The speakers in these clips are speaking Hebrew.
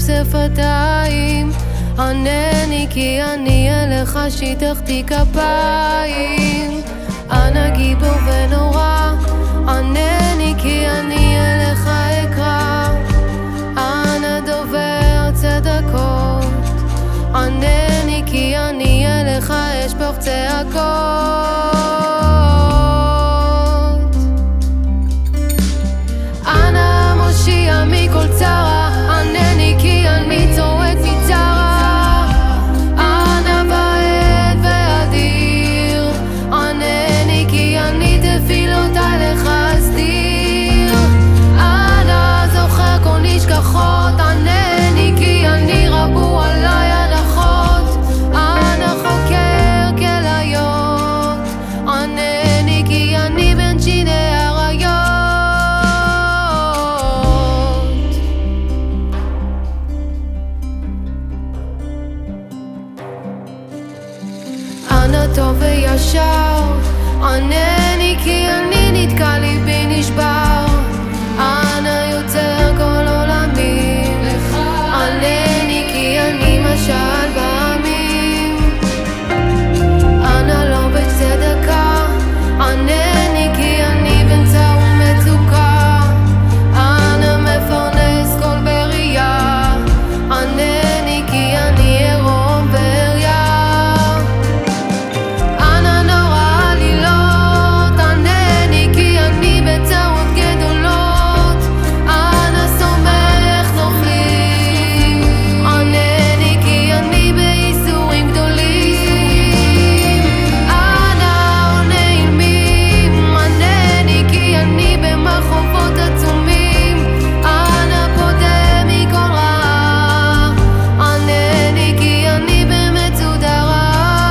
שפתיים, ענני כי אני אליך שיטחתי כפיים. אנא גיבור ונורא, ענני כי אני אליך אקרא. אנא דובר צדקות, ענני כי אני אליך אשפוך צעקות. אנא מושיע מכל צרה, ענני כי אני צועק מצרה. אנא בעת ואדיר, ענני כי אני תפילותיי לך אסתיר. אנא זוכר כל נשכחות, ענני כי אני רבו עליי הנחות. אנא חוקר כליות, ענני כי אני בן שיני אריות. אנא טוב וישר, ענני כי אני נתקע ליבי נשבר. אנא יוצר כל עולמים, ענני כי אני משל בעמים. אנא לא בצדקה, ענני כי אני בן צר ומצוקה. אנא מפרנס כל בריאה, ענני כי אני עירום ועריה. אנא נורא עלילות, ענני כי אני בצרות גדולות. אנא סומך נופלים, ענני כי אני בייסורים גדולים. אנא עונה אילמים, ענני כי אני במחובות עצומים. אנא פודה מכל רעה, ענני כי אני במצודה רעה.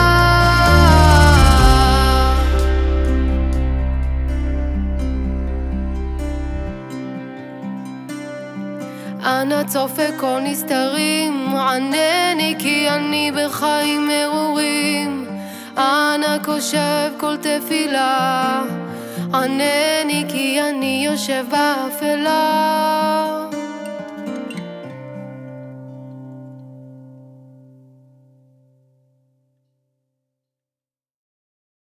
אנא צופה כל נסתרים, ענני כי אני בחיים מרורים. אנא קושב כל תפילה, ענני כי אני יושב באפלה.